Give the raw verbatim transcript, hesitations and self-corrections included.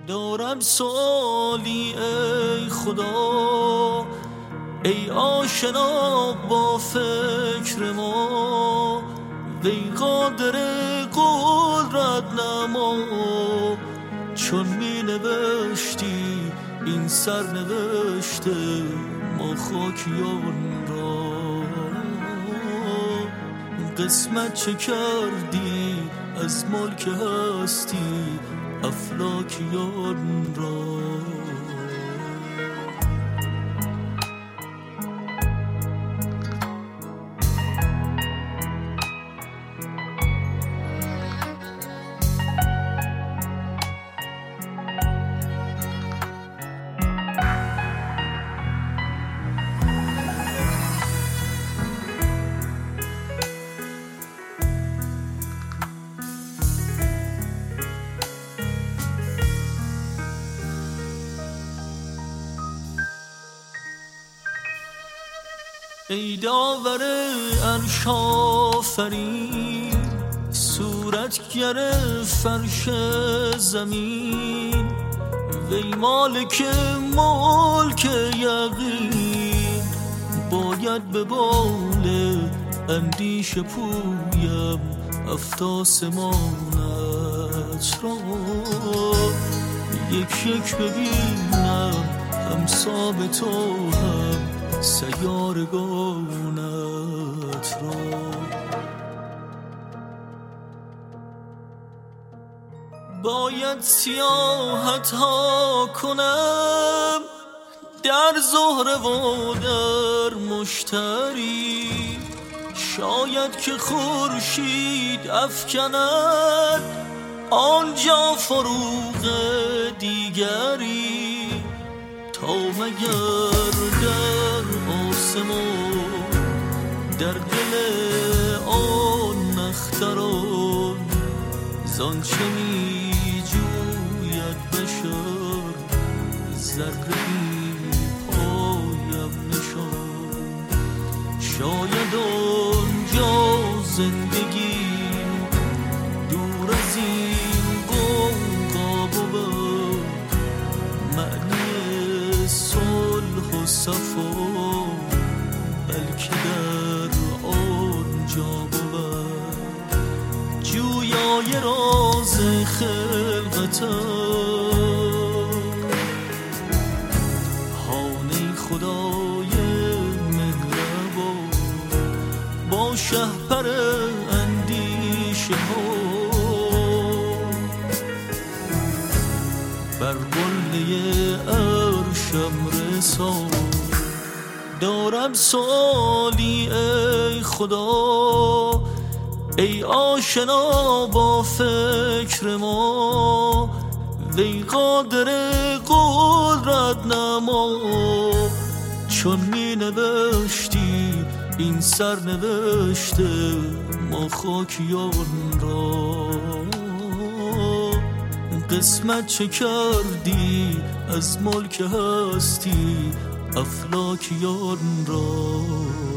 دارم سوالی ای خدا، ای آشنا با فکر ما، وی قادر قدرت نما، چون می نوشتی این سر نوشته ما خاکیان را، قسمت چه کردی از ملک هستی افلاکیان را. ای داور عرش آفرین، صورتگر فرش زمین، وی مالک ملک یقین، باید به بال اندیشه پویم افتاسمانت را، یک یک ببینم همسا تو هم سیارگانت را. باید سیاحت ها کنم در زهره و در مشتری، شاید که خورشید افکند آنجا فروغ دیگری، تا مگر در آسمان در دل آن نختران زان چه می جوید بشر ذره‌ای پایم نشان، شاید آنجا زندگی دور از این قوقا بود، معنی صلح و صفا بلکه در آنجا بود، جویای راز خلقتم، هانه خدای مهربان با شهپر اندیشه ها، بر قله عرشم رسان. دارم سوالی ای خدا، ای آشنا با فکر ما، وی قادر قدرت نما، چون می نوشتی این سر نوشته ما خاکیان را، قسمت چه کردی از ملک هستی افلاکیان را.